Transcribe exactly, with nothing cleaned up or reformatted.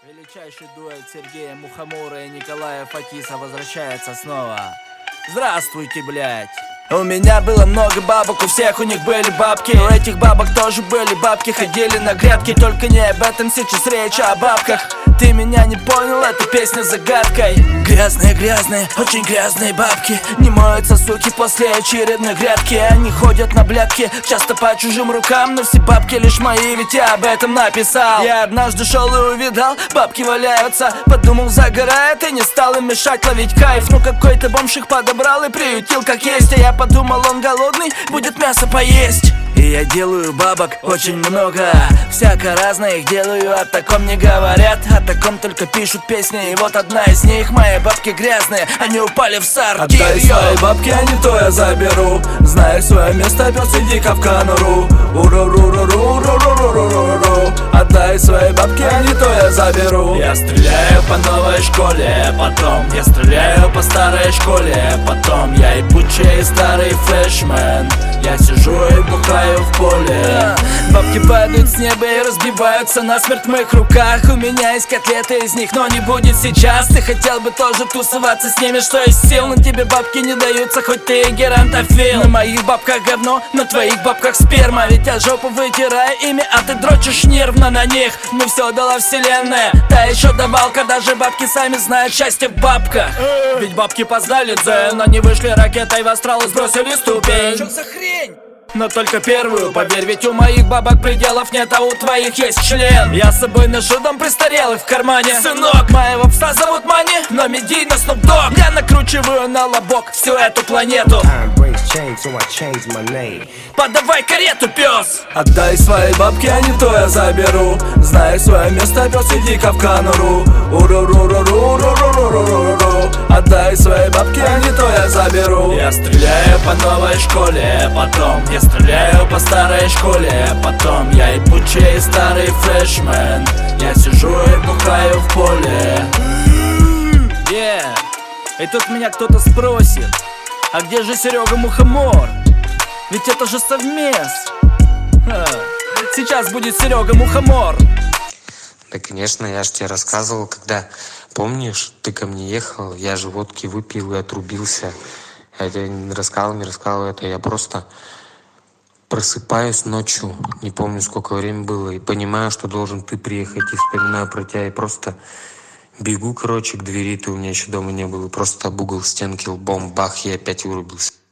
Величайший дуэт Сергея Мухомора и Николая Фатиса возвращается снова. Здравствуйте, блядь! У меня было много бабок, у всех у них были бабки. У этих бабок тоже были бабки, ходили на грядки. Только не об этом сейчас речь, а о бабках. Ты меня не понял, эта песня загадкой. Грязные, грязные, очень грязные бабки. Не моются, суки, после очередной грядки. Они ходят на блядки, часто по чужим рукам. Но все бабки лишь мои, ведь я об этом написал. Я однажды шел и увидал, бабки валяются. Подумал, загорает и не стал им мешать ловить кайф. Ну какой-то бомж их подобрал и приютил как есть. А я подумал, он голодный, будет мясо поесть. И я делаю бабок очень много, всяко разное их делаю, о таком не говорят. О таком только пишут песни, и вот одна из них. Мои бабки грязные, они упали в сортир. Отдай свои бабки, а не то я заберу. Знаешь свое место, пес, иди-ка в конуру. Уру-ру-ру-ру-ру-ру-ру-ру-ру. Отдай свои бабки, а не то я заберу. Я стреляю по новой школе, потом я стреляю по старой школе, потом я ебучий старый флешмен. Я сижу и бухаю в поле. Бабки падают с неба и разбиваются насмерть в моих руках. У меня есть котлеты из них, но не будет сейчас. Ты хотел бы тоже тусоваться с ними, что из сил. Но тебе бабки не даются, хоть ты и геронтофил. На моих бабках говно, на твоих бабках сперма. Ведь я жопу вытираю ими, а ты дрочишь нервно на них. Ну все дала вселенная, та еще давалка. Даже бабки сами знают счастье в бабках. Ведь бабки познали дзен, они вышли ракетой в астрал и сбросили ступень. Что за хрень? Но только первую, поверь, ведь у моих бабок пределов нет, а у твоих есть член. Я с собой ношу дом престарелый в кармане. Сынок, моего пса зовут Мани, но медийно Snoop Dogg. Я накручиваю на лобок всю эту планету. Подавай карету, пес! Отдай свои бабки, а не то я заберу. Знаешь свое место, пес, иди-ка в конуру. Уру-ру-ру-ру-ру-ру-ру-ру-ру. Отдай свои бабки, а не то я заберу. Я стреляю по новой школе, потом я стреляю по старой школе, потом я ебучий старый флешмен. Я сижу и бухаю в поле. Yeah. И тут меня кто-то спросит, а где же Серега Мухомор? Ведь это же совмес. Ха. Сейчас будет Серега Мухомор. Да, конечно, я же тебе рассказывал, когда, помнишь, ты ко мне ехал, я же водки выпил и отрубился. Я тебе не рассказывал, не рассказывал это, я просто просыпаюсь ночью, не помню, сколько времени было, и понимаю, что должен ты приехать, и вспоминаю про тебя, и просто бегу, короче, к двери, ты у меня еще дома не было, и просто об угол стенки лбом, бах, я опять вырубился.